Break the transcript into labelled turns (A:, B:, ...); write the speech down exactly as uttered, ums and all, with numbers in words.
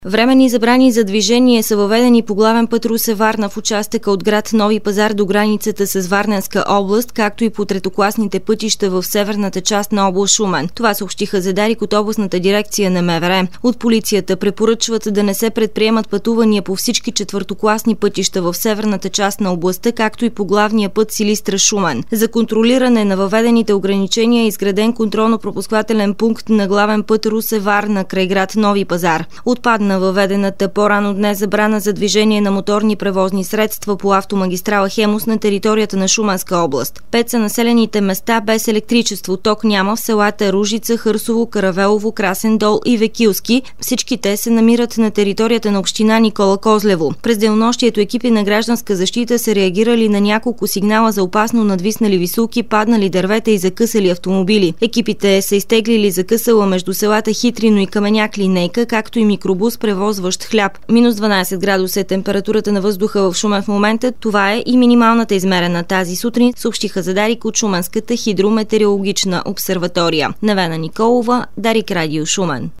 A: Временни забрани за движение са въведени по главен път Русе-Варна в участъка от град Нови пазар до границата с Варненска област, както и по третокласните пътища в северната част на област Шумен. Това съобщиха за Дарик от областната дирекция на МВР. От полицията препоръчват да не се предприемат пътувания по всички четвъртокласни пътища в северната част на областта, както и по главния път Силистра-Шумен. За контролиране на въведените ограничения е изграден контролно-пропускателен пункт на главен път Русе-Варна край град Нови пазар. Отпадна на въведената по-рано днес забрана за движение на моторни превозни средства по автомагистрала Хемус на територията на Шуменска област. Пет са населените места без електричество. Ток няма в селата Ружица, Хърсово, Каравелово, Красен дол и Векилски. Всички те се намират на територията на община Никола Козлево. През денонощието екипи на гражданска защита са реагирали на няколко сигнала за опасно надвиснали висулки, паднали дървета и закъсали автомобили. Екипите са изтеглили закъсала между селата Хитрино и Каменяк линейка, както и микробус, превозващ хляб. Минус дванадесет градуса е температурата на въздуха в Шумен в момента. Това е и минималната измерена тази сутрин, съобщиха за Дарик от Шуменската хидрометеорологична обсерватория. Невена Николова, Дарик радио Шумен.